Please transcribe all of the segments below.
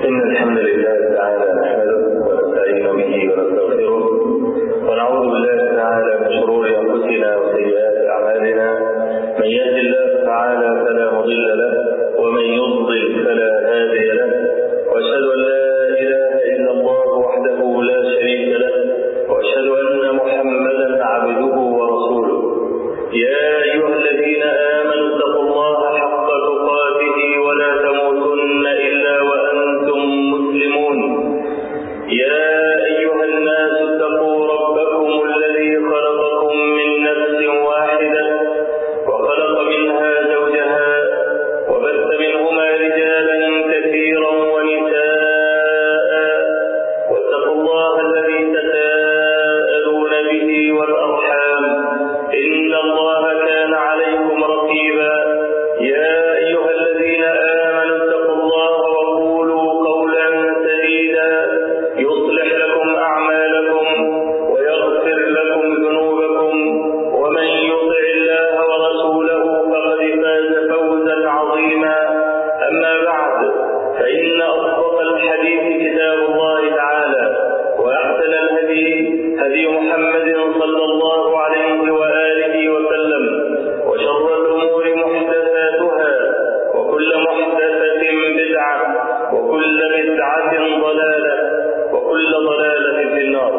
إن الحمد لله تعالى نحمده ونستعين به ونستغفره ونعوذ بالله تعالى من شرور أنفسنا وسيئات أعمالنا. من يهد الله تعالى فلا مضل له ومن يضلل فلا هادي له، وأشهد أن لا إله إلا الله وحده لا شريك له، وأشهد أن محمدا عبده ورسوله. يا أيها الذين آمنوا اتقوا الله حق تقاته ولا تموتن إلا وأنتم مسلمون. يا أيها الناس اتقوا ربكم الذي خلقكم من نفس واحدة وخلق منها زوجها وبث منهما رجالا كثيرا ونساء، واتقوا الله الذي تساءلون به والأرحام إن الله كان عليكم رقيبا. يا أيها الذين آمنوا اتقوا الله وقولوا قولا سديدا يصلح لكم أعمالكم ويغفر لكم ذنوبكم، ومن يطع الله ورسوله فقد فاز فوزا عظيما. أما بعد، فإن أصدق الحديث كتاب الله تعالى، وأحسن الهدي هدي محمد صلى الله عليه وآله وسلم، وشر الأمور محدثاتها، وكل محدثة بدعة، وكل بدعة ضلالة، وكل ضلالة في النار.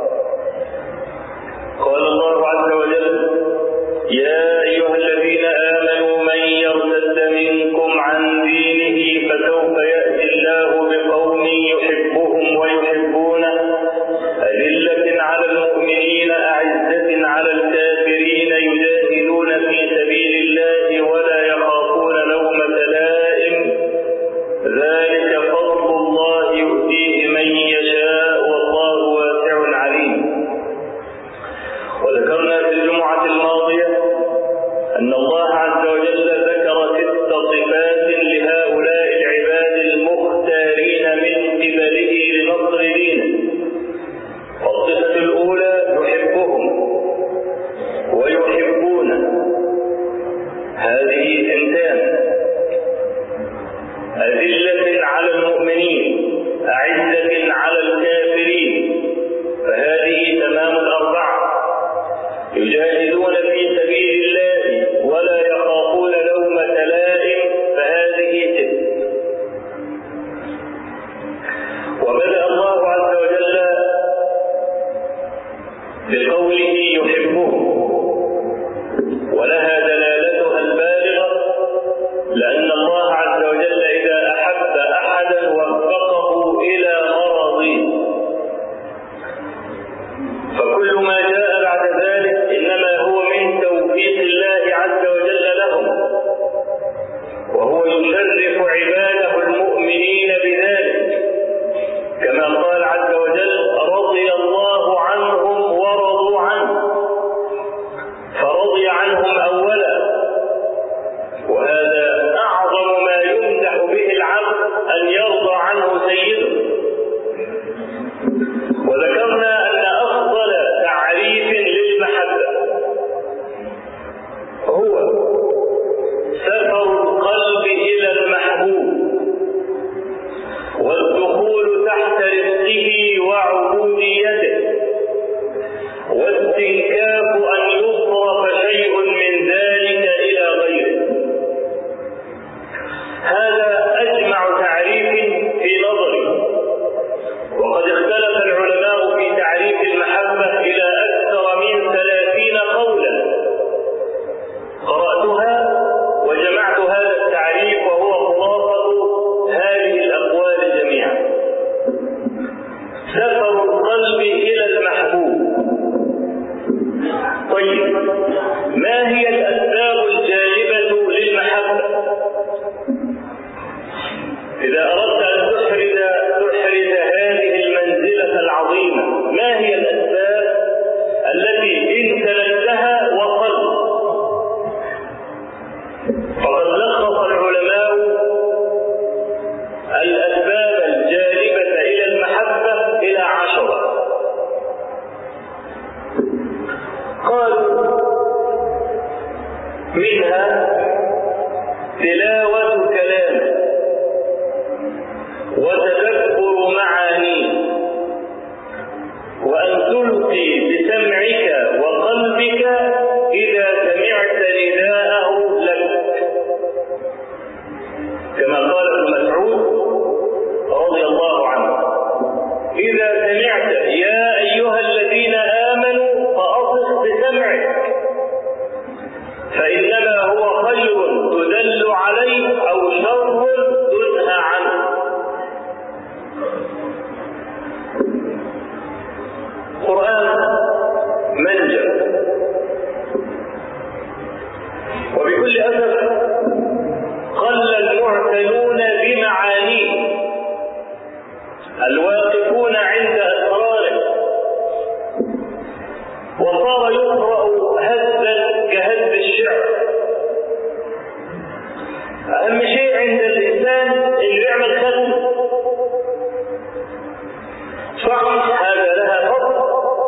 قال الله عز وجل: يا أيها الذين آمنوا من يرتد منكم عن دينه فسوف يأتي الله بقوم يحبهم ويحبونه، أذلة على المؤمنين أعزة على الكافرين يجاهدون في سبيل الله ولا يخافون لومة لائم، ذلك فضل الله يؤتيه من يشاء والله واسع عليم. وذكرنا في الجمعة الماضية أن الله عز وجل ذكر 6 صفات لهؤلاء العباد المختارين من قبله لنصر دينه. والصفة الأولى يحبهم ويحبونه، هذه 2. أذلة على المؤمنين أعزة على الكافرين، فهذه تمام 4. يجاهدون في سبيل الله ولا يخافون لومة لائم، فهذه 6. وبدأ الله عز وجل بقوله يحبهم، ولها دلالتها البالغة، لأن الله عز وجل إذا أحب أحدا وفقه إلى مرضه، فكل ما جاء بعد ذلك إنما هو من توفيق الله عز وجل لهم، وهو يشرف عباده المؤمنين بذلك، كما وتدبر معانيه، وأن تلقي بسمعك وقلبك إذا سمعت نداءه لك، كما قال ابن مسعود رضي الله عنه: إذا سمعت يا أيها الذين آمنوا فأصغ بسمعك، فإنما هو خير تدل عليه أو شر تنهى عنه. القرآن منجى، وبكل أسف قل المعتنون بمعانيه الواقفون عند أسراره، وصار يقرأ هزا كهز الشعر. أهم شيء عند الإنسان اللي يعمل ختم، صح هذا لها فضل،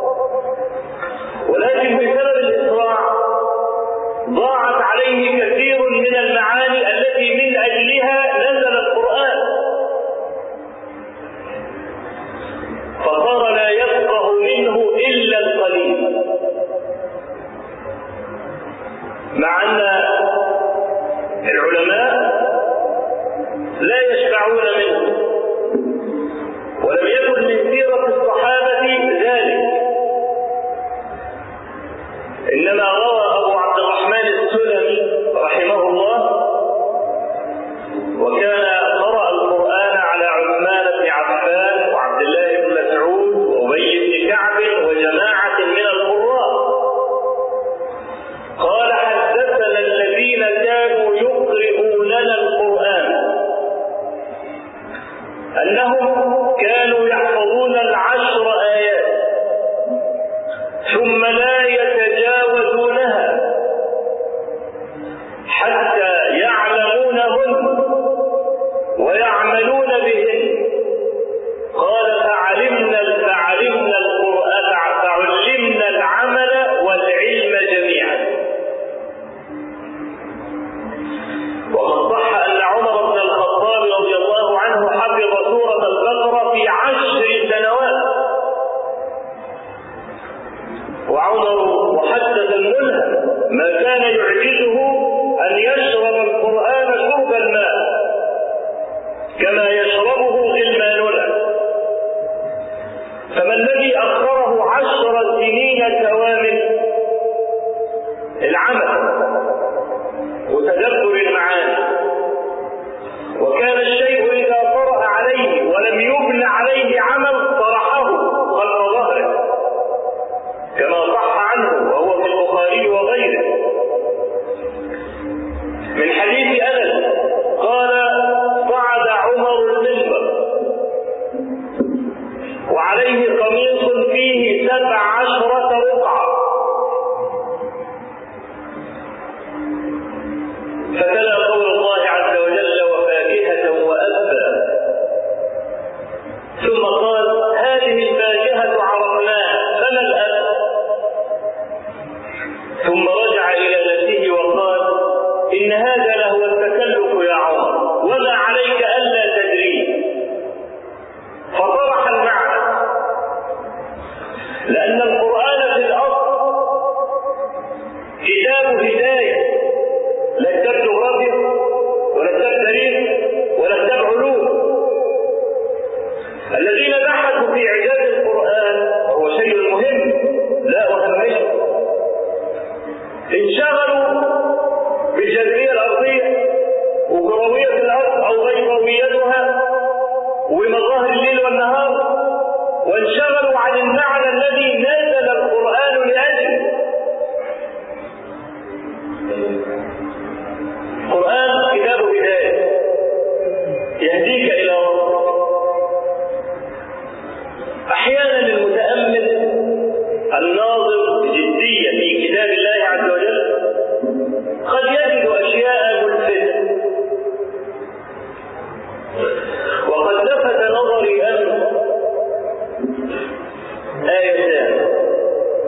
ولكن بسبب الإسراع ضاعت عليه كثير من المعاني التي من أجلها نزل القرآن، فصار لا يفقه منه إلا القليل، مع أن العلماء لا يشبعون منه، ولم يكن من سيرة الصحابة ذلك. إنما روى أبو عبد الرحمن السلمي رحمه الله، وكان قرأ القرآن على عثمان بن عفان وعبد الله بن مسعود وأبي بن كعب وجماعة من القراء، قال: حدثنا الذين كانوا يقرؤوننا القرآن أنهم كانوا يحفظون 10 آيات ثم لا يتجاوزونها حتى يعلمونهن ويعملون بهن. قال: فعلمنا القرآن، فعلمنا العمل والعلم جميعا. وقد صح أن عمر بن الخطاب رضي الله عنه حفظ سورة البقرة في 10 سنوات، وعمر محدث ملهم ما كان يعجزه أن يشرب القرآن شرب الماء كما يشربه غلماننا، فما الذي أخره 10 سنين كوامل؟ العمل وتدبر المعاني. وكان الشيء إذا طرأ عليه ولم يبنى عليه عمل طرحه خلف ظهره، كما صح عنه وهو في البخاري وغيره من حديث أنس قال: صعد عمر المنبر وعليه قميص فيه 17 رقعة، فتلا قول الله عز وجل: وفاكهة وأبا، ثم قال: هذه الفاكهة عرفناها فما الأب؟ ثم رجع إلى نفسه وقال: إن هذا لهو التكلف يا عمر، وما عليك ألا تدري. فطرح المعنى، لأن القرآن في الأصل كتاب هداية، لا كتاب جغرافيا ولا كتاب تاريخ ولا كتاب علوم. الذين بحثوا في إعجاز القرآن، وهو شيء مهم لا أهمشه، انشغلوا بالجاذبية الأرضية وكروية الأرض أو غير كرويتها ومظاهر الليل والنهار، وانشغلوا عن المعنى الذي نزل القرآن لأجله. القرآن كتاب هداية يهديك إلى ربك. أحيانا المتأمل الناظر بجدية في كتاب الله عز وجل قد يجد أشياء ملفتة، وقد لفت نظري أن آيتان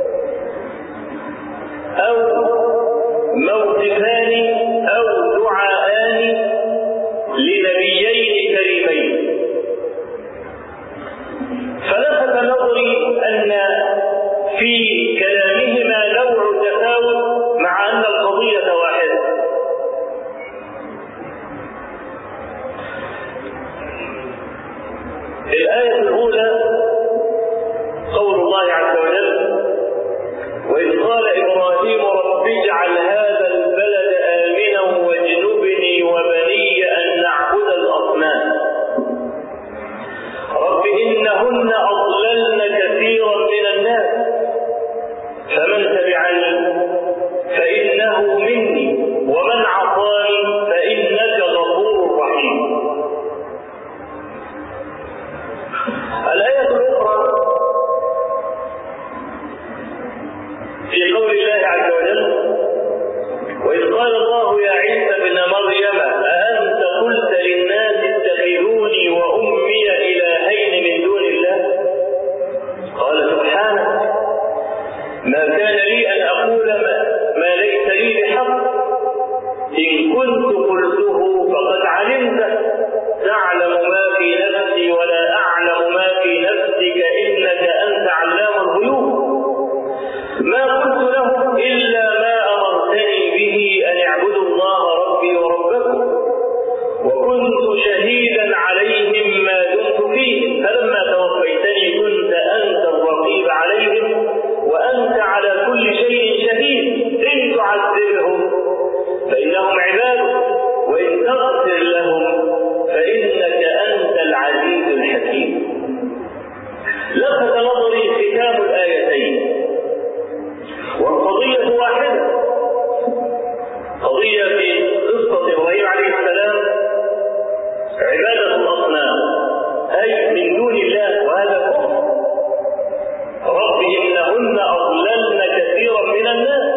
الآية الأولى قول الله عز وجل: وإذ قال إبراهيم رب اجعل هذا البلد آمنا واجنبني وبني أن نعبد الأصنام رب إنهن أضللن كثيرا من الناس فمن تبعني فإنه مني ومن عصاني فإنك غفور رحيم. الآية الأخرى في قول الله عز وجل: وإذ قال الله يا عيسى ابن مريم أأنت قلت للناس اتخذوني وأمي إلهين من دون الله قال سبحانك ما كان لي أن أقول ما ليس لي بحق إن كنت قلته فقد علمته تعلم ما في نفسي ولا أعلم ما في نفسك إنك أنت علام الغيوب ما قلت لهم إلا ما أمرتني به أن اعبدوا الله ربي وربكم وكنت شهيدا عليهم ما دمت فيهم فلما توفيتني كنت أنت الرقيب عليهم وأنت على كل شيء شهيد إن تعذبهم فإنهم عبادك وإن تغفر لهم فإنك أنت العزيز الحكيم. لفت نظري ختام الآيتين والقضية واحدة، قضية في قصة إبراهيم عليه السلام عبادة الأصنام أي من دون الله وهذا كفر. رب إنهن أضللن كثيرا من الناس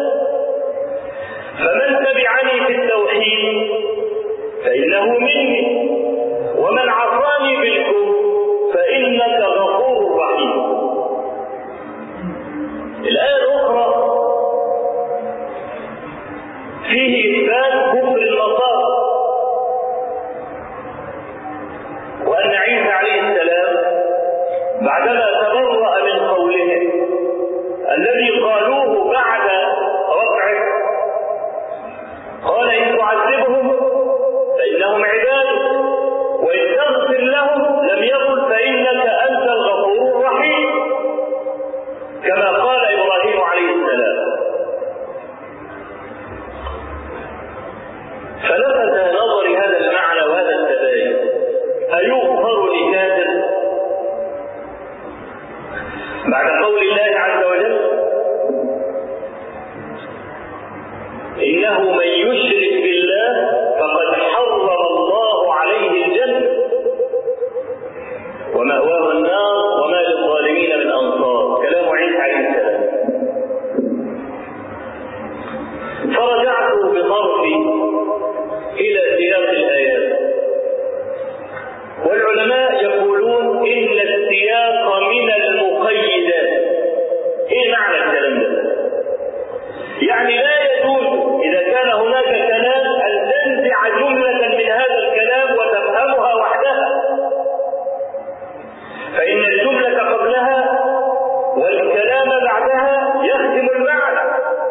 فمن تبعني في التوحيد فإنه مني ومن عصاني بالكفر فإنك غفور رحيم. الآية الأخرى فيه إثبات كفر النصارى وأن عيسى عليه السلام بعدما تبرأ من قولهم الذي قالوه بعد رفعه قال إن تعذبهم فإنهم عبادك وإن تغفر لهم لم يقل فإنك أنت الغفور الرحيم كما قال إبراهيم عليه السلام. فلفت نظري هذا المعنى وهذا التباين: أيغفر لكافر بعد قول الله عز وجل إنه من يشرك بالله فقد حرم الله عليه الجنة ومأواه النار وما للظالمين من أنصار كلام عيسى عليه السلام. فرجعت بطرفي إلى سياق الآيات والعلماء يقولون إن السياق من المقيدات. إيه معنى الكلام ده؟ يعني لا يجوز إذا كان هناك كلام أن تنزع جملة من هذا الكلام وتفهمها وحدها، فإن الجملة قبلها والكلام بعدها يخدم المعنى.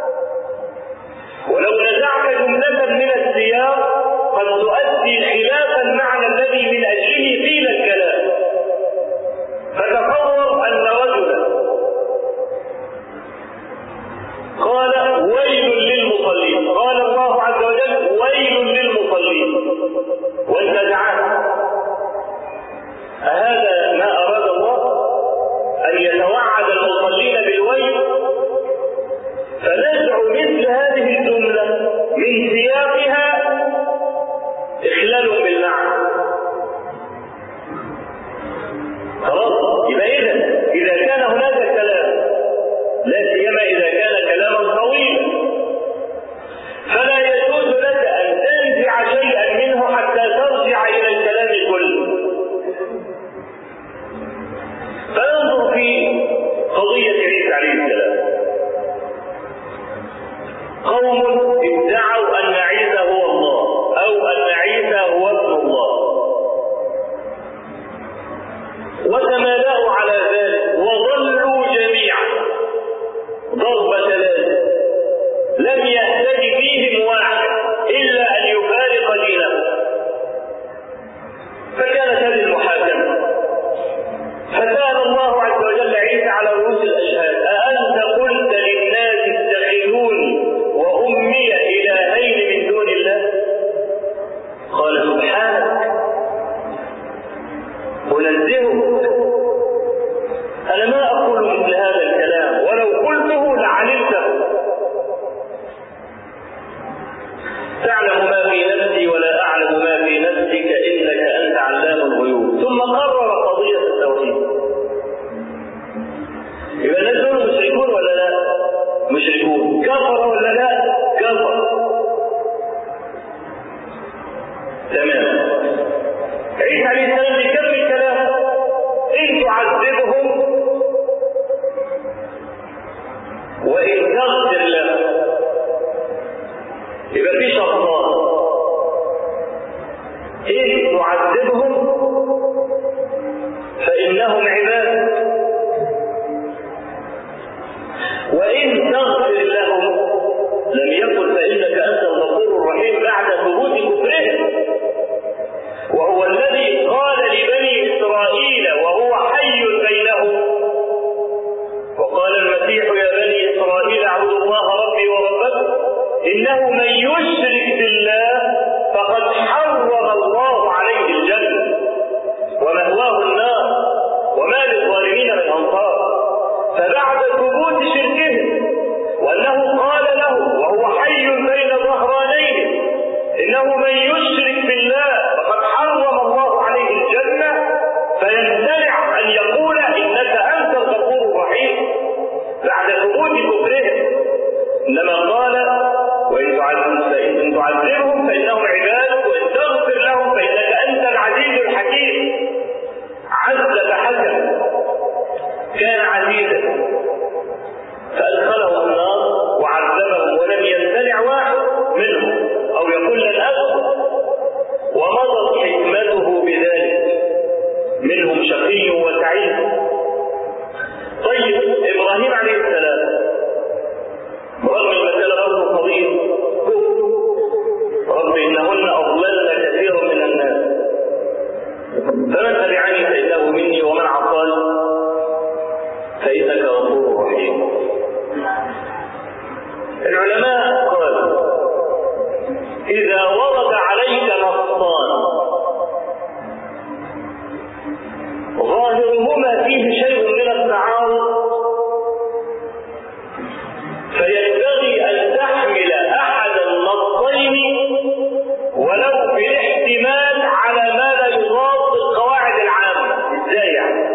ولو نزعت جملة من السياق قد تؤدي خلاف المعنى الذي من أجله قيل الكلام. فتصور أن رجلا قال ويل للمصلين، قال الله عز وجل ويل للمصلين وانتزعت. أهذا ما أراد الله أن يتوعد المصلين بالويل؟ فنزع مثل هذه الجملة من سياقها إخلال بالمعنى. خلاص، يبقى إذا كان هناك كلام لا سيما إذا كان كلاما طويلا فلا يجوز لك أن تنزع شيئا منه حتى ترجع إلى الكلام كله. أنزهك، أنا ما أقول مثل هذا الكلام، ولو قلته لعلمته. تعلم ما في نفسي ولا أعلم ما في نفسك إنك أنت علام الغيوب. ثم قرر قضية التوحيد. يبقى الناس دول مشركون ولا لا؟ مشركون. كفر ولا لا؟ كفر. تمام. عيسى عليه السلام بيكمل كلامه: إن تعذبهم وإن تغفر لهم. يبقى في شرطان: إن تعذبهم فإنهم عباد، وإن تغفر لهم. لم يقل فإنك أنت الغفور الرحيم بعد ثبوت كفرهم، وهو الذي قال لبني إسرائيل وهو حي بينهم. وقال المسيح: يا بني إسرائيل اعبدوا الله ربي وربكم إنه من يشرك بالله فقد حرم الله عليه الجنة ومأواه النار وما للظالمين من أنصار. فبعد ثبوت شركهم وأنه قال له وهو حي بين ظهرانيه إنه من يشرك بالله فقد حرم الله عليه الجنة، فيمتنع أن يقول إنك أنت الغفور الرحيم بعد ثبوت كفرهم. إنما قال: وإن تعذبهم فإنهم عبادك وإن تغفر لهم فإنك أنت العزيز الحكيم. عز فحكم، كان عزيزا فأدخلهم النار وعذبهم ولم يمتنع واحد منهم أو يقول لن أدخل، ومضت حكمته بذلك. منهم شقي وسعيد. طيب، إبراهيم عليه السلام رغم المسألة برضه قضية كفر: رب إنهن أضللن كثيرا من الناس فمن تبعني فإنه مني ومن عصاني فإنك غفور رحيم. العلماء قالوا: إذا ورد عليك نصان ظاهرهما فيه شيء من التعارض فينبغي أن تحمل أحد النصين ولو بالاحتمال على ما لا يضاد القواعد العامة. إزاي يعني؟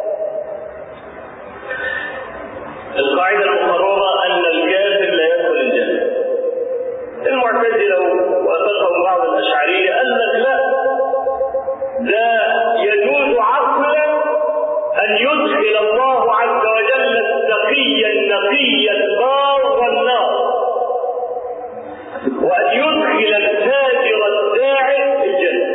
القاعدة المقررة أن الكافر لا يدخل الجنة. المعتزلة وأثرهم بعض الأشعرية قال لك لا، ده يجوز عقلا أن يدخل الله عز وجل التقي النقي البار النار، وأن يدخل الفاجر الداعي الجنة.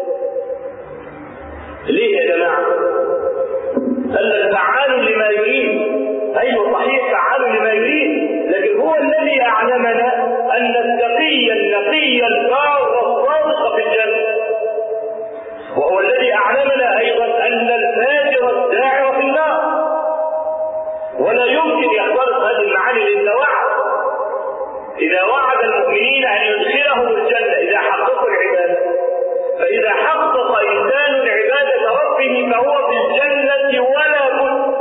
ليه يا جماعة؟ قال لك فعال لما يريد. أيوة صحيح، فعال لما يريد، لكن هو الذي أعلمنا أن التقي النقي البار الصادق في الجنة، وهو الذي أعلمنا أيضا أن الفاجر الداعر في النار. ولا يمكن يختلط هذه المعاني لأن إذا وعد المؤمنين أن يدخلهم الجنة إذا حققوا العبادة، فإذا حقق إنسان عبادة ربه فهو في الجنة ولا بد.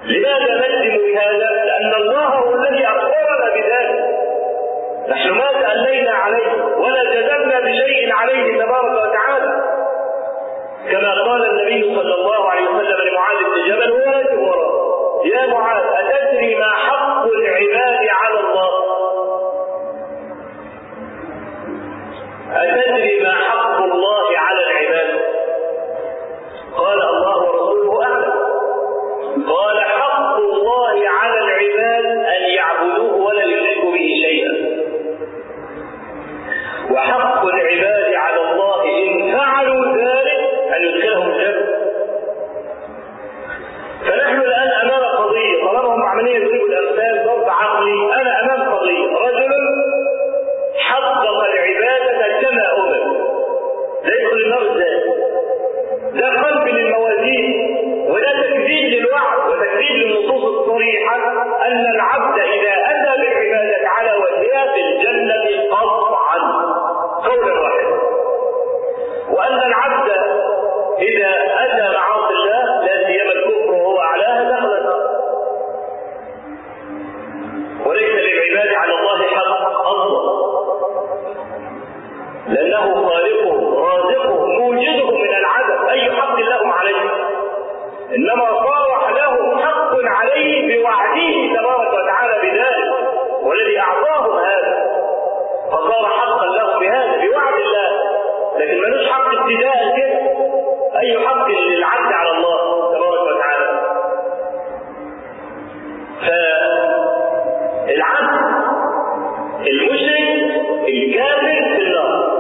لماذا نجزم بهذا؟ لأن الله هو الذي أخبرنا بذلك. نحن ما إنما صارح له حق عليه بوعده تبارك وتعالى بذلك، والذي أعطاهم هذا، فصار حقا له بهذا بوعد الله، لكن ملوش حق ابتداء كده. أي حق للعبد على الله تبارك وتعالى؟ فالعبد المشرك الكافر في النار.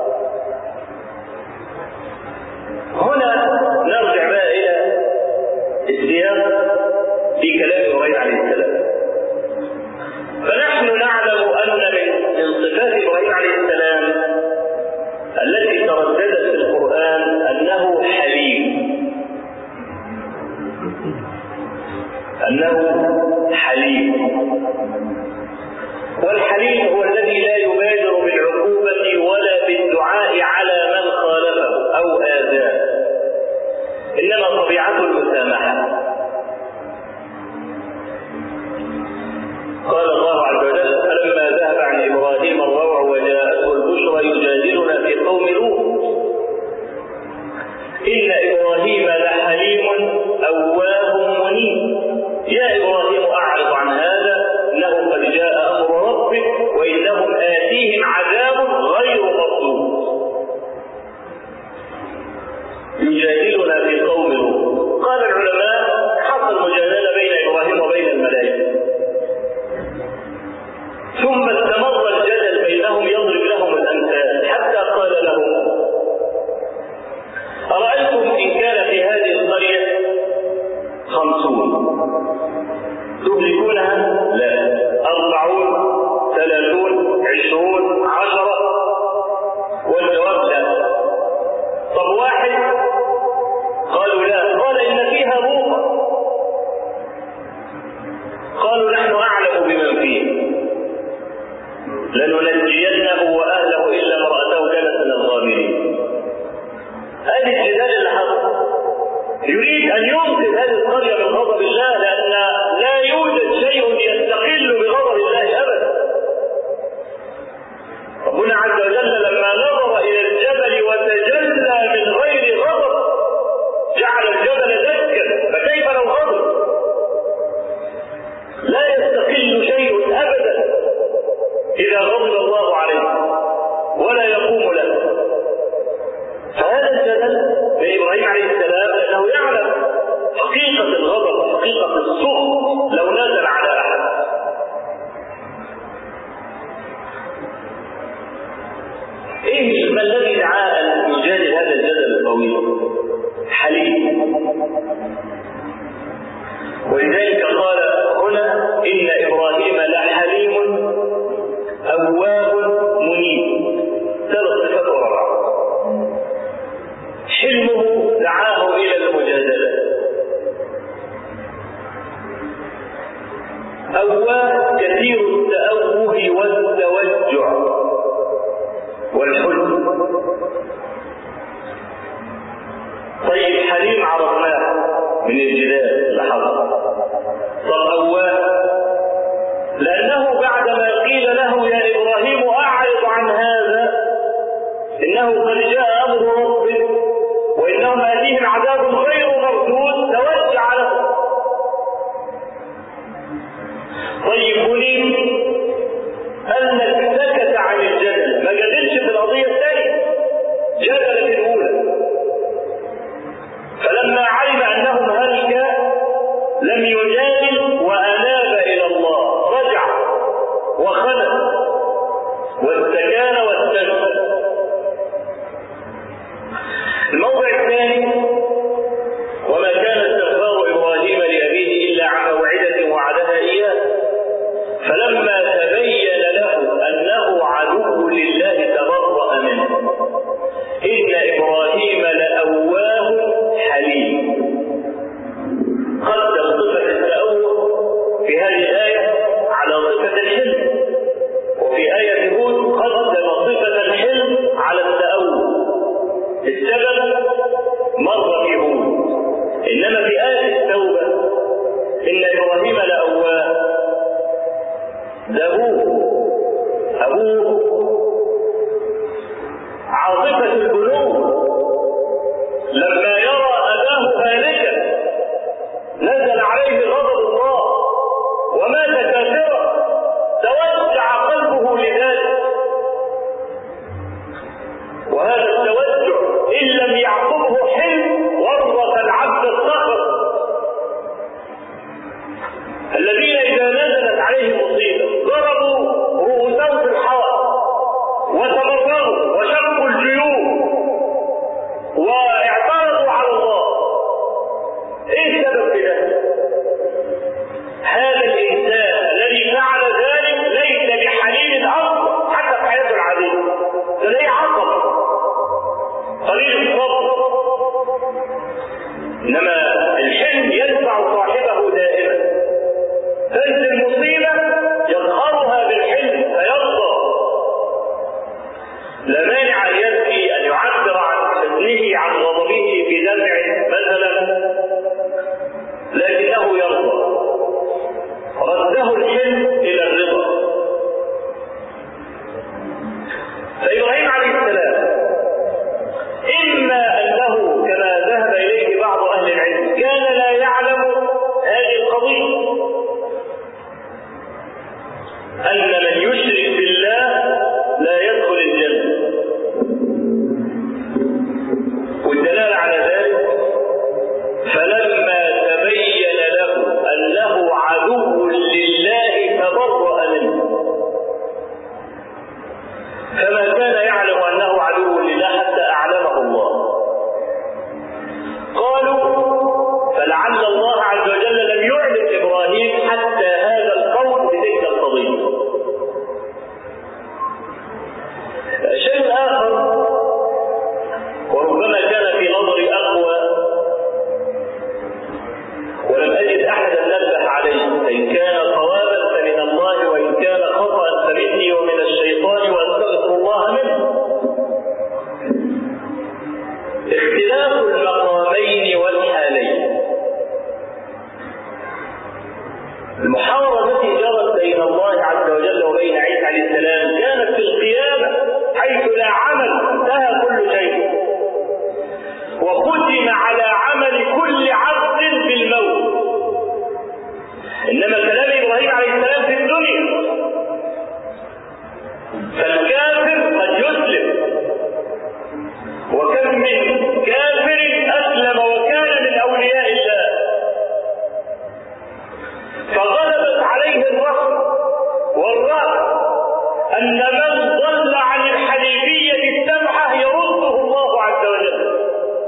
هنا نرجع بقى إلى السياق في كلام إبراهيم عليه السلام. فنحن نعلم أن من صفات إبراهيم عليه السلام التي ترددت في القرآن أنه حليم. والحليم هو الذي لا يبادر بالعقوبة ولا بالدعاء على من خالفه أو آذاه، إنما طبيعته المسامحة. قال الله عز وجل: فلما ذهب عن إبراهيم الروع وجاءته البشرى يجادلنا في قوم لوط إن إبراهيم لحليم أواه منيب يا إبراهيم أعرض عن هذا إنه قد جاء أمر ربك وإنهم آتيهم عذاب غير مردود. يجادلنا في قوم لوط. قال العلماء: حصل مجادلة بين إبراهيم وبين الملائكة، ثم استمر الجدل بينهم يضرب لهم الأمثال حتى قال لهم: أرأيتم إن كان في هذه القرية 50 تهلكونها؟ لا. 40 30 20 10؟ والجواب لا. طب 1؟ قالوا لا. قال: إن فيها لوطا. قالوا: نحن أعلم بمن فيه لننجينه وأهله إلا امرأته كانت من الغابرين. هذه الجدال اللي حصل يريد أن ينقذ هذه القرية من غضب الله، لأن لا يوجد شيء يستقل بغضب الله أبدا. ربنا عز وجل لما نظر إلى الجبل وتجلى من غير غضب جعل الجبل دكا، فكيف لو غضب؟ لا يستقل شيء أبدا إذا غضب الله عليه ولا يقوم له. فهذا الجدل بإبراهيم عليه السلام لأنه يعلم حقيقة الغضب وحقيقة السخط لو نزل على أحد. إيه ما الذي دعاه أن يجادل هذا الجدل الطويل؟ حليم. ولذلك قال هنا: إن إبراهيم لحليم أواه منيب. 3 صفات ورا بعض. حلمه دعاه إلى المجادلة. أواه كثير التأوه والتوجع والحزن. طيب حليم عرفناه من الجدال اللي حصل. طب أواه لأنه بعدما قيل له: يا إبراهيم أعرض عن هذا إنه قد جاء أمر ربك وإنهم آتيهم عذاب غير مردود، توجع له. طيب منيب أنك سكت عن الجدل، ما جدلش في القضية الثانية، جدل في الأولى. فلما علم أنهم هلك لم يجادل وأناب إلى الله، رجع وخلف واستكان واستنفذ. الموضع الثاني: وما كان استغفار إبراهيم لأبيه إلا عن موعدة وعدها إياه فلما تبين له أنه عدو لله تبرأ منه إن إبراهيم لأواه حليم. قدم صفة التأوه في هذه الآية على صفة الحلم، وفي آية هود قدم صفة الحلم على التأوه. السبب مر في هود، إنما في آية التوبة إن إبراهيم لأواه. ده أبوه عاطفة البلوغ لما يرى أباه هالكا إنما الحلم يدفع صاحبه دائما، تنزل المصيبة يقهرها بالحلم فيرضى. لا مانع أن يبكي، أن يعبر عن حزنه عن غضبه بدمع مثلا، لكنه يرضى. رده الحلم إلى الرضا. فإبراهيم عليه السلام إما أنه كما ذهب إليه بعض أهل العلم كان لا يعلم هذه القضية، أن من يشرك بالله لا يدخل الجنة، والدلالة على ذلك فلما تبين له أنه عدو لله تبرأ منه، فما كان يعلم أنه عدو لله حتى أعلمه الله. قالوا فلعل الله عز وجل لم يعلم إبراهيم حتى هذا القول بتلك القضية. شيء آخر وربما كان في نظري أقوى ولم أجد أحدا نبه عليه، إن كان صوابا فمن الله وإن كان خطأ فمني ومن الشيطان وأستغفر الله منه. اختلاف المقامين والحالين. المحاورة التي جرت بين الله عز وجل وبين عيسى عليه السلام كانت في القيامة حيث لا عمل، انتهى كل شيء وختم على عمل كل عبد بالموت. إنما كلام إبراهيم عليه السلام في الدنيا، فالكافر قد يسلم، وكم من كافر أسلم وكان من أولياء الله، فغلبت عليه الرغبة والرهبة أن من ضل عن الحنيفية السمحة يرده الله عز وجل.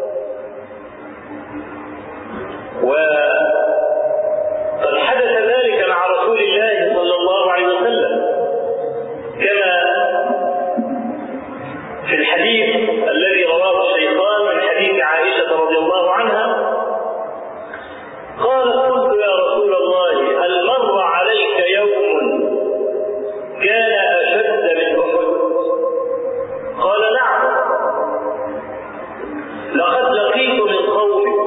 وقد حدث ذلك مع رسول الله صلى الله عليه وسلم كما في الحديث الذي رواه الشيخان من حديث عائشة رضي الله عنها قالت: قلت يا رسول الله هل مر عليك يوم كان أشد من أحد؟ قال: نعم، لقد لقيت من قومك.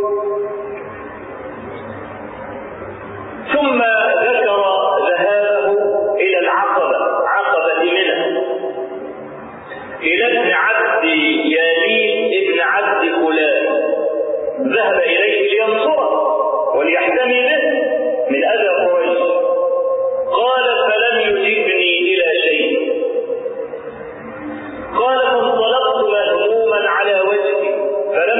ثم ذكر ذهابه إلى العقبة، عقبة منى، إلى ابن عبد يالين ابن عبد فلان، ذهب إليه لينصره وليحتمي به من أذى قريش. قال: فلم يجبني إلى شيء. قال: فانطلقت مهموما على وجهي فلم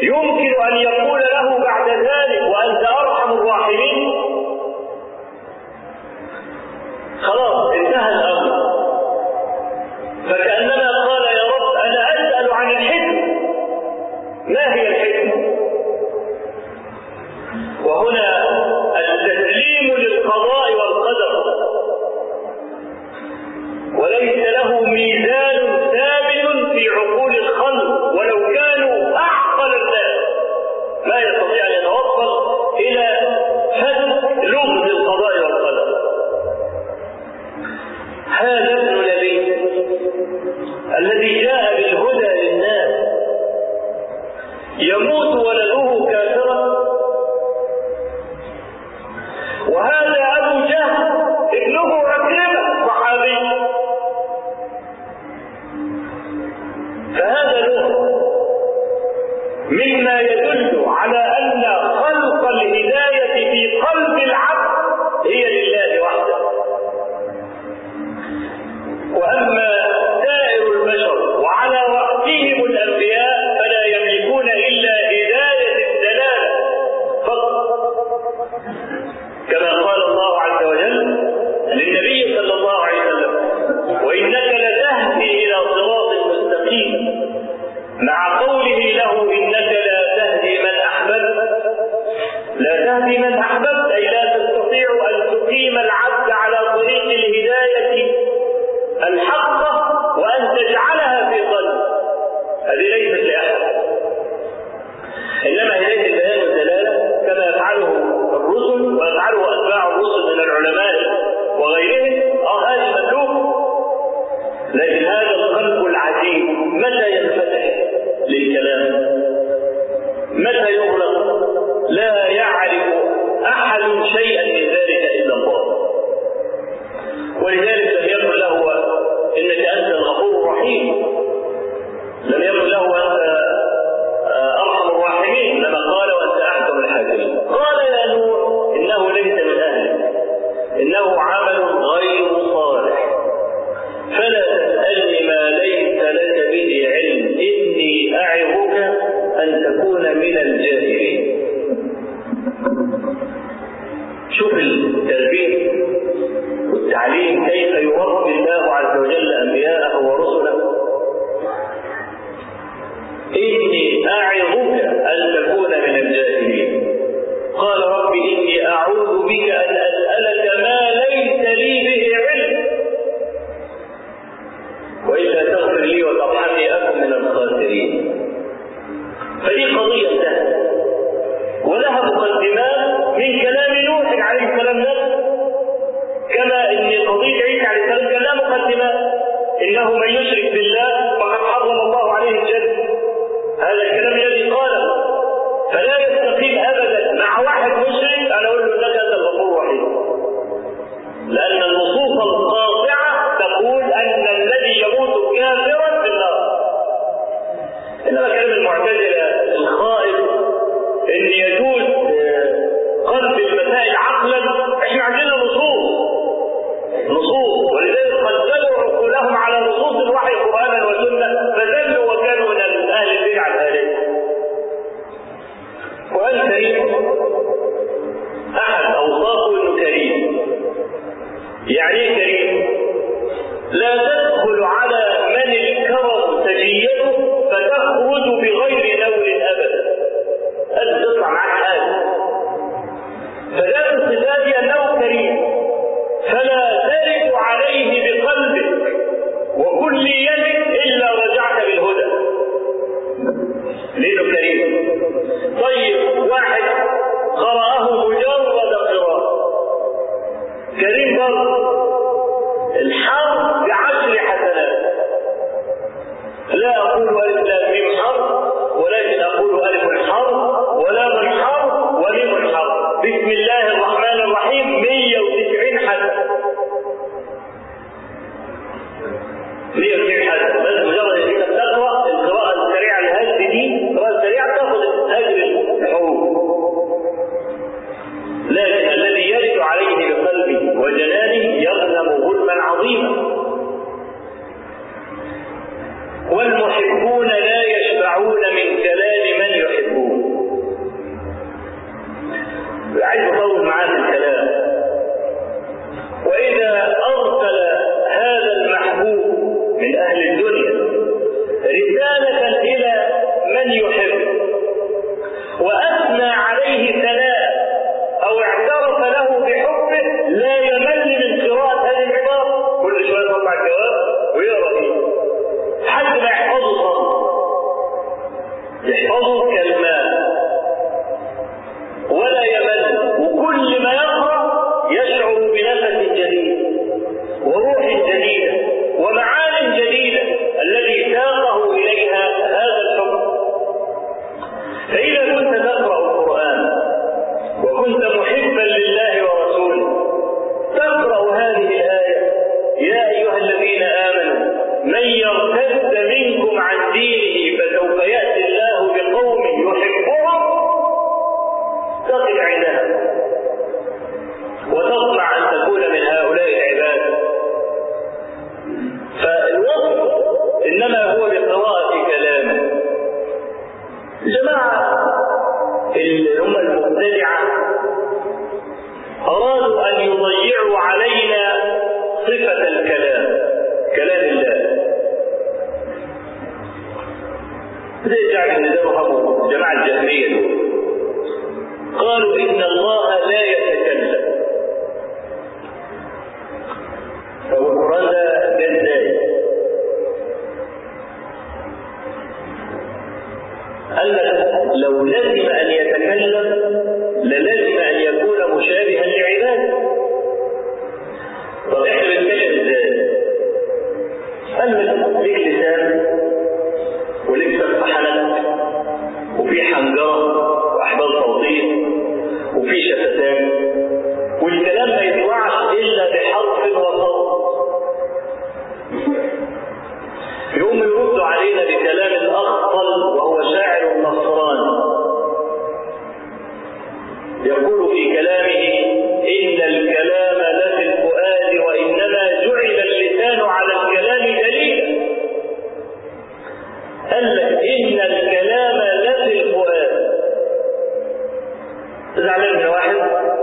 يمكن أن يقول له بعد ذلك وأنت أرحم الراحمين؟ خلاص انتهى الأمر. فكأنما قال يا رب أنا أسأل عن الحكمة، ما هي الحكمة؟ وهنا التسليم للقضاء والقدر، وليس له ميزان ثابت في عقول الخلق ولو كانوا أعقل الناس، ما يستطيع أن يتوصل إلى فهم لغز القضاء والقدر. هذا ابن نبي الذي جاء بالهدى للناس يموت ولده كافرا، وهذا أبو جهل ابنه عكرمة صحابي. فهذا له مما يدل على أن خلق الهداية في قلب العبد هي لله وحده. وأما سائر البشر وعلى رأسهم الأنبياء فلا يملكون إلا هداية الدلالة فقط، كما قال الله عز وجل للنبي صلى الله عليه وسلم وإنك لتهدي إلى صراط مستقيم، مع قوله له إنك لا تهدي من أحببت. لا تهدي من أحببت أي لا تستطيع أن تقيم العبد على طريق الهداية الحقة وأن تجعلها في قلبه، هذه ليست لأحد، إنما هداية البيان والدلالة كما يفعله الرسل ويفعله أتباع الرسل من العلماء وغيرهم، هذه مملوك. لكن هذا القلب العجيب متى ينفتح للكلام؟ متى يغلق؟ لا يعرف أحد شيئا من ذلك إلا الله. ولذلك لم يقل له إنك أنت الغفور الرحيم، لم يقل له أنت أرحم الراحمين، لما قال وأنت أحكم الحاكمين. قال يا نوح إنه ليس من أهلك، إنه عمل غير صالح، فلا تسألني ما ليس لك به علم، إني أعظك أن تكون من الجاهلين. شوف التربية والتعليم كيف يربي الله عز وجل أنبياءه ورسله. إني أعظك أن تكون من الجاهلين. قال رب إني أعوذ بك أن أسألك ما ليس لي به علم، وإلا تغفر لي وترحمني أكن من الخاسرين. فدي قضية سهلة ولها مقدمات من كلام نوح عليه السلام نفسه، كما ان قضية عيسى عليه السلام كان لها مقدمات. انه من يشرك بالله فقد حرم الله عليه الجنة، هذا الكلام الذي قاله. فلا يستقيم ابدا مع واحد مشرك انا اقول له انك انت الغفور الرحيم، لان النصوص القاطعة تقول ان الذي يموت كافرا في النار. انما كلام المعتزلة الخائف ان يجوز قلب المسائل عقلا، احنا عندنا نصوص، ولذلك قدموا عقولهم على نصوص الوحي قرآنا وسنة فذلوا وكانوا من اهل البدع الهالكة. وقال كريم احد اوصافه انه كريم. يعني ايه كريم؟ لا تدخل على من الكرم سجيته فتخرج بغير نول ابدا، أن تطلع معك حاجة. فذات الصفات أنه كريم، فلا ترد عليه بقلبك وكل يدك إلا رجعت بالهدى، لأنه كريم. طيب واحد قرأه مجرد قراءة، كريم برضه. الحرف ب10 حسنات. لا أقول ألف لام ميم حرف، ولكن أقول ألف حرف ولام حرف وميم حرف. بسم الله الرحمن الرحيم 190 حسنة. 190 حسنة بس مجرد انك تقرأ القراءة السريعة الهز دي، القراءة السريعة تأخذ أجر الحروف. لكن الذي يرد عليه بقلبه وجنانه يغنم غنما عظيما. والمحبون لا يشبعون من كلام من يحب. اللي هم المبتدعة أرادوا أن يضيعوا علينا صفة الكلام، كلام الله. زي جعل بن درهم جماعة الجهمية قالوا إن الله لا يتكلم. فهو القرآن ده ازاي؟ قال لك لو لزم أن يتكلم للزم أن يكون مشابها لعباده. طب احنا بنتكلم ازاي؟ قال لك ليك لسان وليك سقف حنك وفي حنجرة وأحبال صوتية وفي شفتان، والكلام ما يطلعش إلا بحرف وصوت. يقوم يرد علينا بكلام الأخطل وهو شاعر نصراني يقول في كلامه إن الكلام لفي الفؤاد وإنما جعل اللسان على الكلام دليلا. قال لك إن الكلام لفي الفؤاد. زعلان من واحد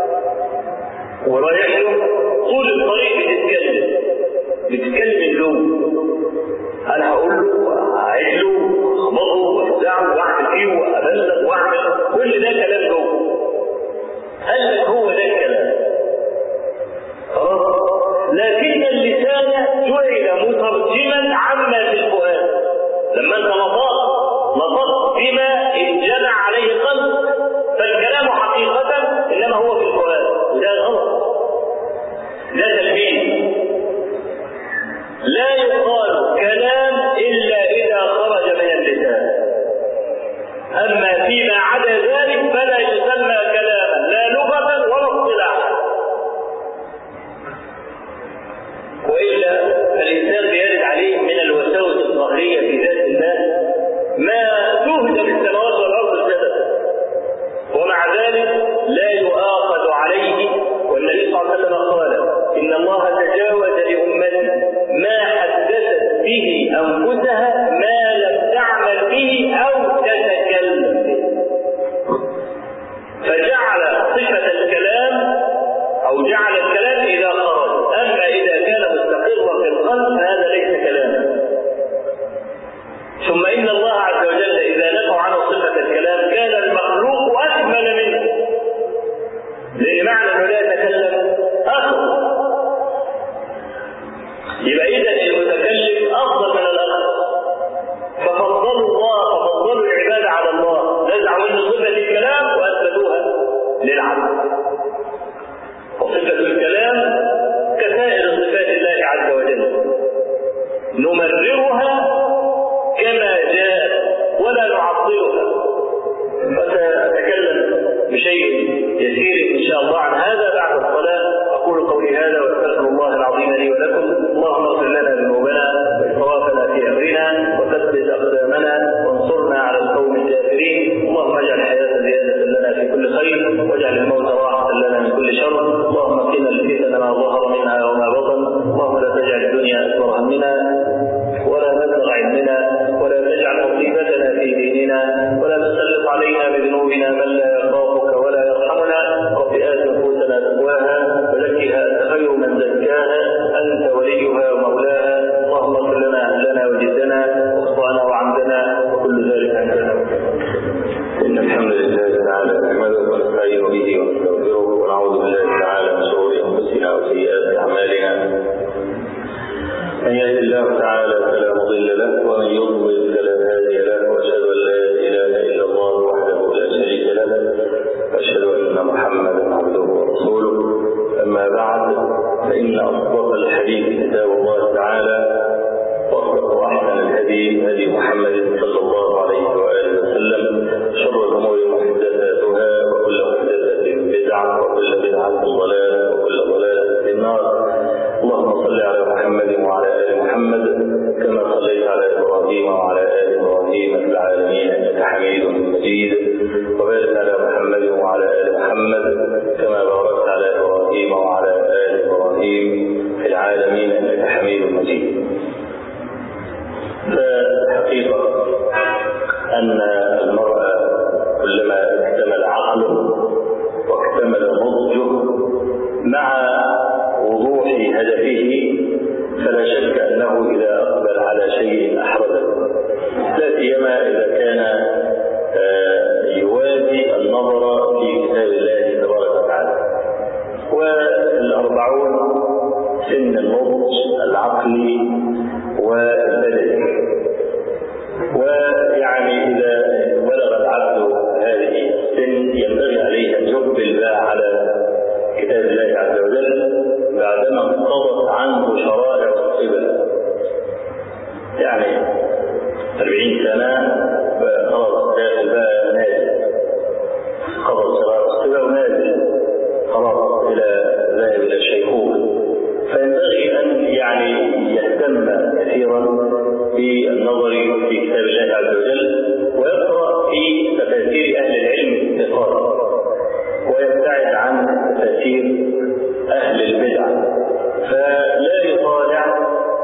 ورايح له طول الطريق بتتكلم اللون، انا هقول له هعيد له واخبطه وافزعه واعمل فيه وابلغ واعمل كل ده كلام جوه. قال لك هو ده الكلام خلاص، لكن اللسان جعل مترجما عما في الفؤاد. لما انت نطقت بما انجمع عليه قلب، فالكلام حقيقة انما هو في الفؤاد، وده غلط، ده تلبيس. لا يقال كلام إلا إذا خرج من اللسان، أما فيما عدا ذلك فلا يسمى كلاما لا لغة ولا اصطلاحا. وإلا الإنسان بيرد عليه من الوساوس الظاهرية في ذات الله ما تهدم السماوات والأرض السبب، ومع ذلك لا يؤاخذ عليه. والنبي صلى الله عليه وسلم قال إن الله تجاوز لأمتي ما حدثت به أنفسها ما لم تعمل به أو تتكلم به. فجعل صفة الكلام أو جعل الكلام إذا خرج، أما إذا كان مستقرا في القلب فهذا ليس كلاما. ثم إن الله عز وجل إذا نفوا عنه صفة الكلام كان المخلوق أكمل منه، لأن معنى أنه لا يتكلم أخر. يبقى إذا المتكلم أفضل من الآخر، ففضلوا العبادة على الله، نزعوا منه صفة الكلام وأثبتوها للعبد. وصفة الكلام كسائر صفات الله عز وجل نمررها كما جاء ولا نعطلها. فسأتكلم بشيء يسير إن شاء الله عن هذا بعد الصلاة. أقول قولي هذا وأستغفر الله العظيم لي ولكم. اللهم اغفر لنا ذنوبنا وإسرافنا في أمرنا وثبت أقدامنا وانصرنا على القوم الكافرين. اللهم اجعل الحياة زيادة لنا في كل خير واجعل الموت راحة لنا من كل شر. اللهم قنا الفتن ما ظهر منها وما بطن. اللهم لا تجعل الدنيا أكبر همنا ولا مبلغ علمنا ولا تجعل مصيبتنا في ديننا ولا تسلط علينا بذنوبنا من لا يخافك ولا يرحمنا. رب آت نفوسنا تقواها وزكها أنت خير من زكاها أنت وليها ومولاها. اللهم اغفر لنا أهلنا وجدنا وأخطأنا وعمدنا وكل ذلك عندنا. إن الحمد لله تعالى نحمده ونستعين به ونستغفره ونعوذ بالله تعالى من شرور أنفسنا وسيئات أعمالنا. من يهد الله تعالى فلا مضل له ومن يضلل فلا هادي له، واشهد ان لا اله الا الله وحده لا شريك له، واشهد ان محمدا عبده ورسوله. اما بعد، فان اصدق الحديث كتاب الله تعالى، واحسن الهدي هدي محمد صلى الله عليه واله وسلم، شر الامور محدثاتها وكل محدثه بدعه وكل بدعه ضلاله وكل ضلاله في النار. اللهم صل على محمد وعلى آل محمد كما صليت على إبراهيم وعلى آل إبراهيم في العالمين إنك حميد مجيد، وبارك على محمد وعلى آل محمد كما باركت على إبراهيم وعلى آل إبراهيم في العالمين إنك حميد مجيد. فالحقيقة أن المرأة كلما اكتمل عقله واكتمل نضجه مع وضوح هدفه فلا شك أنه إذا أقبل على شيء أحرزه، لا سيما إذا كان يوازي النظر في كتاب الله تبارك وتعالى. والأربعون سن النضج العقلي والبدني، ويعني إذا بلغ العبد هذه السن ينبغي عليه أن يقبل بقى على كتاب الله عز وجل بعدما انقضت عنه شرائع الصبا. يعني 40 سنة خلاص داخل بقى نازل، قضى شرائع الصبا ونازل خلاص إلى ذاهب إلى الشيخوخة، فينبغي أن يعني يهتم كثيرا بالنظر في كتاب الله عز وجل ويقرأ في تفاسير أهل العلم الثقات ويبتعد عن تفاسير أهل البدع، فلا يطالع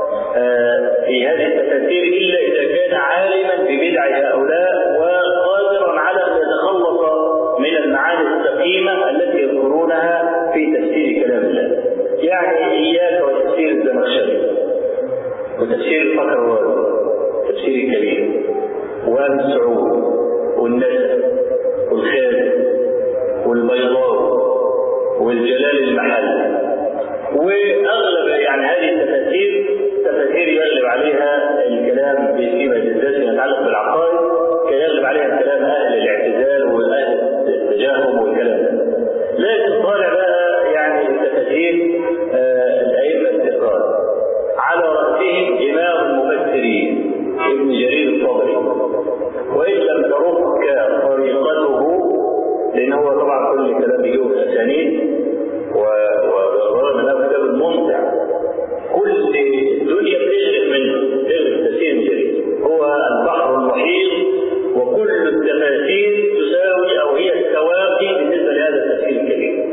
في هذه التفاسير إلا إذا كان عالما ببدع هؤلاء وقادرا على أن يتخلص من المعاني السقيمة التي يذكرونها في تفسير كلام الله. يعني إياك وتفسير الزمخشري وتفسير الفكرواني تفسير الكبير والسعود والنسب والخالد والبيضاوي والجلال المحلي، وأغلب يعني هذه التفاسير تفاسير يغلب عليها الكلام فيما يتعلق بالعقائد، كيغلب عليها كلام أهل الاعتزال وأهل التجاهل والكلام ده. لكن طالع بقى يعني تفاسير الأئمة الثقات على رأسهم إمام المفسرين ابن جرير الطبري، وإن لم ترك طريقته لأن هو طبعا كل كلام يجيبه في أسانيد وبالرغم من أنه كتاب ممتع كل الدنيا بتشرب منه تفسير جرير، هو البحر المحيط وكل التفاسير تساوي أو هي السواقي بالنسبة لهذا التفسير الكبير.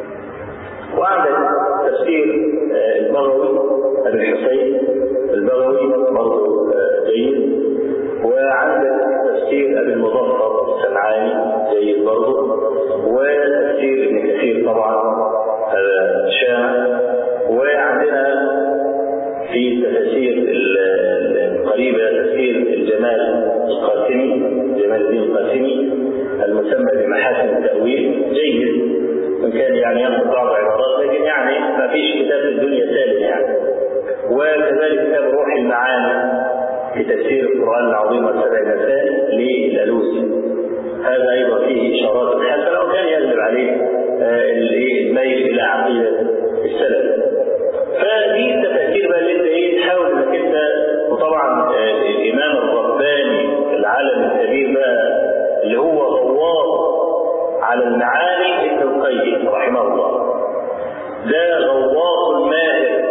وعندك تفسير البغوي أبي الحسين البغوي برضه جيد، وعندك تفسير أبي المظفر السمعاني جيد برضه، وتفسير ابن كثير طبعا هذا شامل، وعندنا في تفسير القريبة تفسير الجمال القاسمي جمال الدين القاسمي المسمى بمحاسن التأويل جيد، وإن كان يعني ينقل بعض العبارات لكن يعني ما فيش كتاب في الدنيا سالم يعني. وكذلك كتاب روح المعاني في تفسير القرآن العظيم والسبع المثاني للألوسي، هذا أيضا فيه إشارات حسنة وكان يغلب عليه الميل إلى عقيدة السلف. فدي التفاسير بقى اللي انت تحاول انك انت، وطبعا الإمام الرباني العالم الكبير بقى اللي هو غواص على المعاني ابن القيم رحمه الله، ده غواص ماهر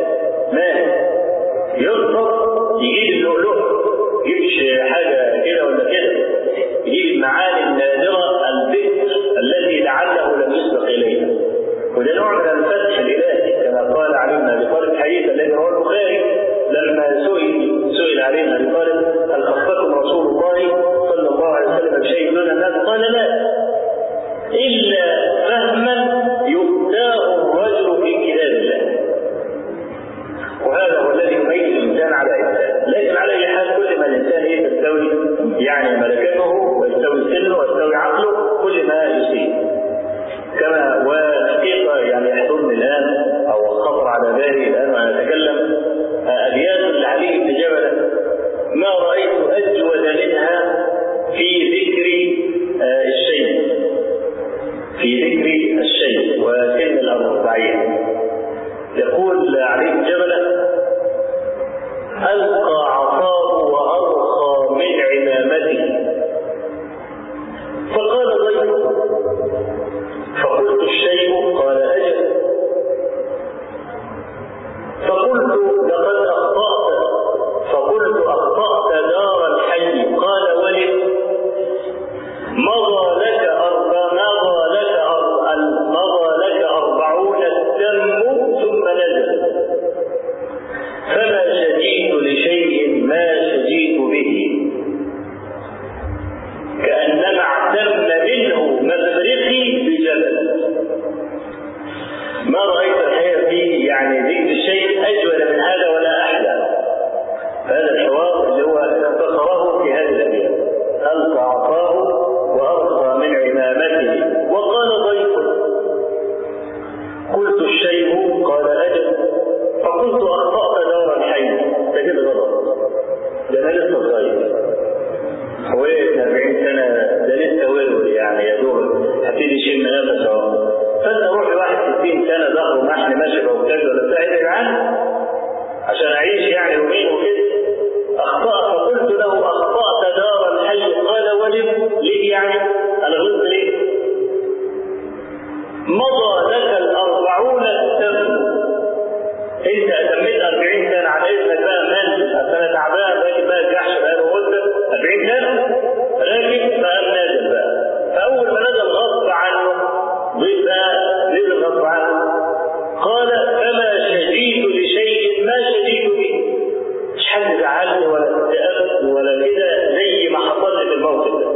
يقدر يجيب اللؤلؤ، يجيبش حاجة كده ولا كده، يجيب المعاني النادرة البئر التي لعله لم يسبق إليها. وده نوع من الفتح الإلهي كما قال علي بن أبي طالب الحديث الذي رواه البخاري لما سئل علي بن أبي طالب هل خصكم رسول الله صلى الله عليه وسلم بشيء دون الناس؟ قال لا، إلا فهما يؤتاه الرجل في كتاب الله، وهذا هو الذي يميز الإنسان على إنسان. لكن على أي حال كل ما الإنسان تستوي يعني ملكته ويستوي سنه ويستوي عقله كل ما يصيب. كما وحقيقة يعني يحضرني الآن أو خطر على بالي الآن وأنا أتكلم أبيات لعلي بن جبل ما رأيت أجود منها في ذكر الشيء وسن الأربعين. يقول علي بن جبل ألقى عصاه وأرخى من عمامته فقال ضيف، فقلت الشيء؟ قال أجل. فقلت لقد أخطأت، فقلت أخطأت دار الحي. قال ولد؟ مضى لك 40 الدم ثم نزل، فما شجيت لشيء ما شجيت به، كأنما اعتم مضى لك 40 سنة. انت اتميت 40 سنة على اذنك بقى نازل، انا تعبان راكب بقى الجحش بقاله مدة 40 سنة راكب فقام نازل بقى. فاول ما نزل غصب عنه ضيف بقى نزل غصب عنه قال فما شديد لشيء ما شديد به، مش حد زعلني ولا اكتئبت ولا كده زي ما حصل لي في الموقف ده.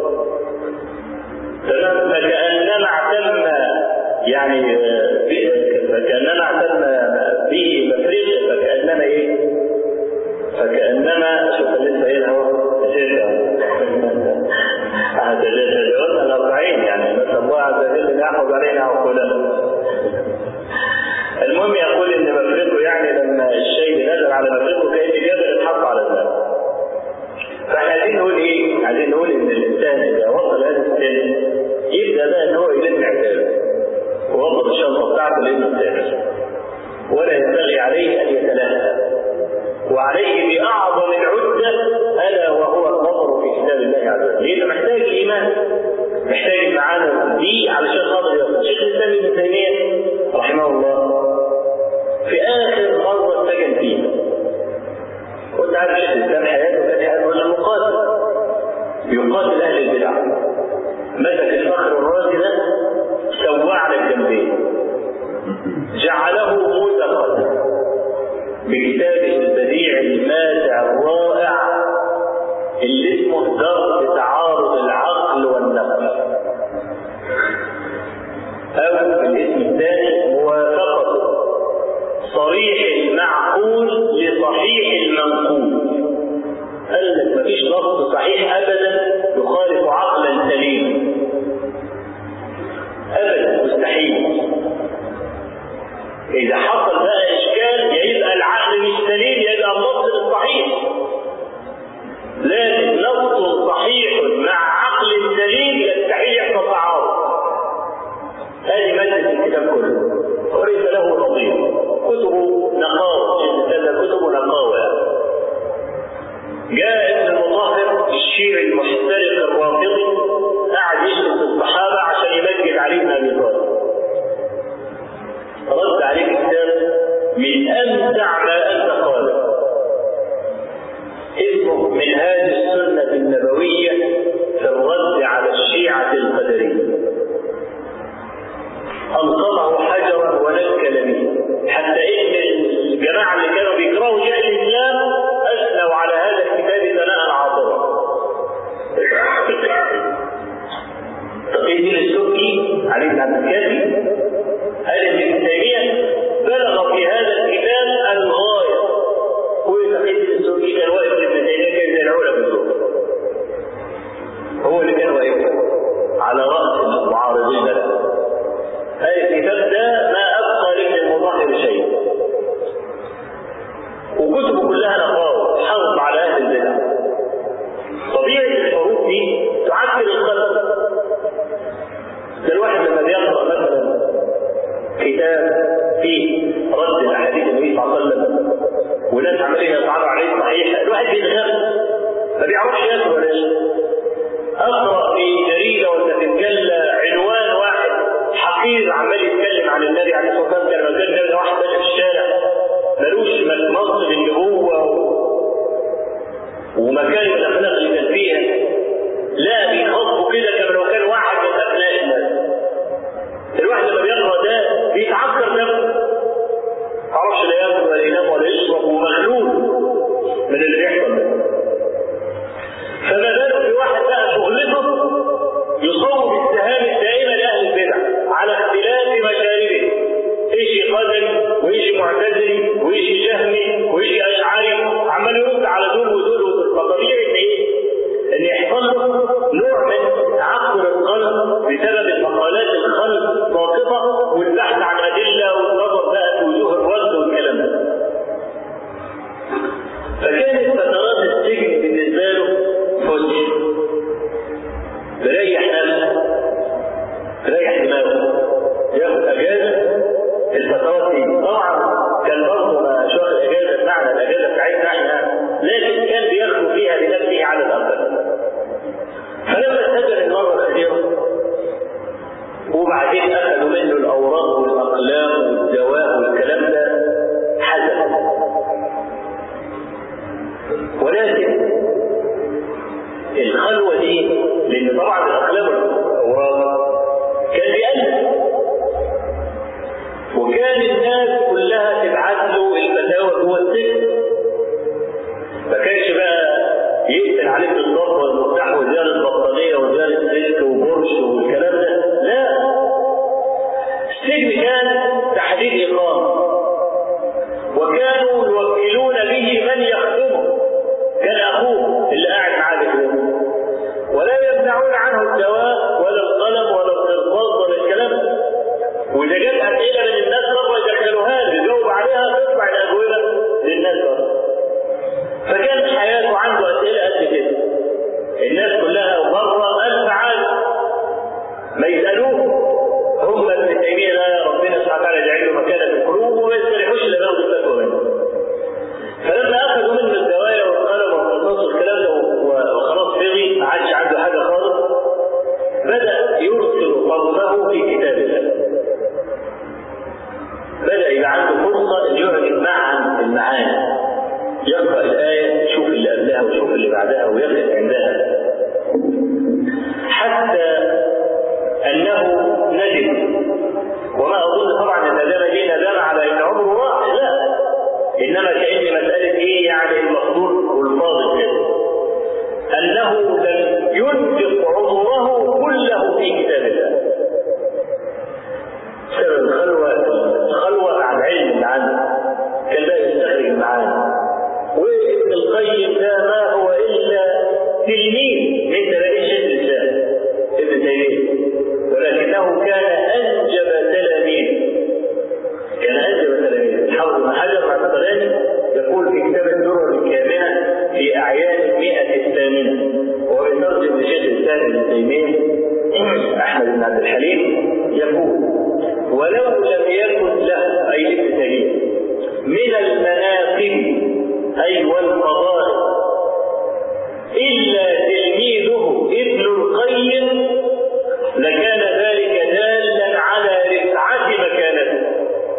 تمام. فكأنما اعتم يعني فكأنما اعتم به مفرغ، فكأنما ايه؟ فكأنما شوف لسه ايه اهو تجاوزنا ال40 يعني نسأل الله عز وجل ان يحفظ علينا عقولنا. المهم يقول ان مفرغه يعني لما الشيء نزل على مفرغه كأن الجبل اتحط على النار. فاحنا عايزين نقول ايه؟ عايزين نقول ان الانسان اذا وصل هذا السن يبدا بقى ان هو يلم عتابه ووضع الشنطه بتاعته لانه الثالث، ولا ينبغي عليه ان يتلهى، وعليه باعظم العده الا وهو النظر في كتاب الله عز وجل. لانه محتاج ايمان، محتاج المعاني دي علشان خاطر يوصل. شيخ الاسلام ابن تيميه رحمه الله في اخر مره سجن فيها، وانت عارف شيخ الاسلام حياته كانت حياه رجل مقاتل يقاتل اهل البدع، مسك الفخر الرازي ده سواه على الجنبين، جعله ملتقى بكتابه البديع الماتع الرائع اللي اسمه درء تعارض العقل والنقل، او الاسم الثاني موافقة صريح المعقول لصحيح المنقول. قال لك مفيش نص صحيح ابدا يخالف عقلا سليما ابدا، مستحيل. اذا حصل بقى اشكال يبقى العقل مش سليم، يبقى النص الصحيح، لكن نص صحيح مع عقل سليم يستحيل يحصل تعارض. هذه مادة الكتاب كله وليس له نظير. كتبه نقاوة، كتبه نقاوة. جاء ابن المطهر الشيعي المحترق الرافضي قعد يشتم في الصحابة عشان يمجد علي بن ابي طالب، رد عليه كتاب من امتع ما انت قاله اسمه منهاج السنة النبوية في الرد على الشيعة القدرية. ألقمه حجرا ونكل به، حتى إن الجماعة اللي كانوا بيكرهوا شيخ الإسلام أثنوا على هذا الكتاب ثناء عاطرا. تقي الدين السبكي علي بن عبد الكافي قال إن ابن تيمية بلغ في هذا الكتاب الغاية. هو تقي الدين السبكي كان واقف ابن تيمية كان زي العلا في الزهد، هو اللي كان واقف على رأس المعارضين له. هذا الكتاب ده ما أبقى لابن المطهر شيء، وكتبه كلها نقاوة حرب على أهل البدع. طبيعة الحروف دي تعكر القلب. ده الواحد لما بيقرأ مثلا كتاب فيه رد لحديث النبي صلى الله عليه وسلم وناس عمالين يطعنوا عليه صحيح، الواحد بيتغاب ما بيعرفش ياكل ولا يشرب. أقرأ في جريدة ولا في مجلة عنوان واحد حقير عمال يتكلم عن النبي عليه الصلاة والسلام، كان مجال واحد ماشي في الشارع ملوش منصب النبوة ومكان الأخلاق اللي كان فيها، لا بيخاطبوا كده كما لو كان واحد من أبناء الناس. الواحد لما بيقرأ ده بيتعكر نفسه، معرفش لا ياكل ولا ينام ولا يشرب ومغلول من اللي بيحصل ده. فما بالك بواحد بقى شغلته يصوب السهام الدائمة لأهل البدع على اختلاف مشاربه، ايش قدري وايش معتزلي وايش جهمي وايش اشعري، عمال يرد على دول ودول. فطبيعي ان يحصل له نوع من تعكر القلب بسبب المقالات الخلف ساقطة والبحث عن ادله والنظر بقى في وجوه الرد والكلام ده. فكانت فترات السجن بالنسبه له فج، بريح نفسه ريح دماغه ياخد اجازه. الفترات دي طبعا كان برضه ما شاف الاجازه بمعنى الاجازه بتاعتنا احنا، لكن كان بياخد فيها لنفسه على الاقل. فلما سجل المره الاخيره وبعدين اخذوا منه الاوراق ما يسألوه هم ابن تيمية لا ربنا سبحانه وتعالى يجعل له مكانة في القلوب وما يستريحوش إلا بياخدوا الفتوى منه. فلما أخذوا منه الدوايا والقلم والقرطاس والكلام ده وخلاص فضي ما عادش عنده حاجة خالص، بدأ يرسل قلبه في كتاب الله. بدأ يبقى عنده فرصة أن يعجب معا المعاني، يقرأ الآية يشوف اللي قبلها ويشوف اللي بعدها ويقف عندها، حتى أنه ندم. وما أظن طبعا الندامة دي ندامة على أن عمره راح، لا، إنما كأن مسألة إيه يعني المفضول والفاضل كده، أنه لم ينفق عمره كله في كتاب الله بسبب الخلوة مع العلم اللي عنده، كان ده يستخرج معانا. وابن القيم ده ما هو إلا تلميذ من تلاميذ شيخ الإسلام ابن تيمية، ولكنه كان أنجب تلاميذ. الحافظ ابن حجر العسقلاني يقول في كتاب الدرر الكامنة في أعياد 100 الثامنة، وهو يترجم لشيخ الإسلام ابن تيمية أحمد بن عبد الحليم، يقول: ولو لم يكن له أي ابن تيمية من المناقب أي والفضائل إلا تلميذه ابن القيم لكان ذلك دالا على رفعة مكانته.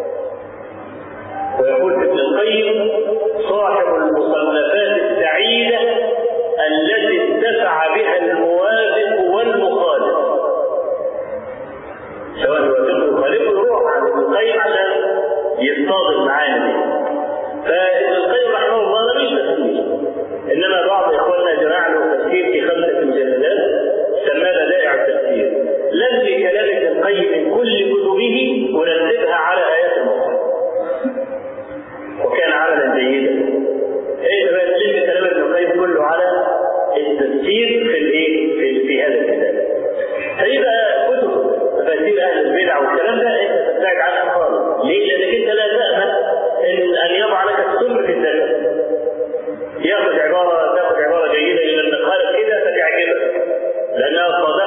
ويقول ابن القيم: صاحب المصنفات السعيدة التي اتسع بها الموافق والمخالف، سواء يوافقه ويخالفه يروح عند ابن القيم عشان يصطاد المعاني دي. فابن القيم رحمه الله مش تفسير، انما بعض اخواننا جمع له تفسير في 5 مجلدات سماه بدائع التفسير، لم في كلام ابن القيم من كل كتبه ونسبها على ايات المصحف، وكان عملا جيدا. ايه بقى تلم كلام ابن القيم كله على التفسير في هذا الكتاب. فيبقى كتب تفاسير اهل البدع والكلام ده انت تبتعد عنها خالص. ليه؟ لانك انت لا تامن ان يضع لك السم في الدم، تاخذ عباره جيده الى النقاله كده فتعجبك لانها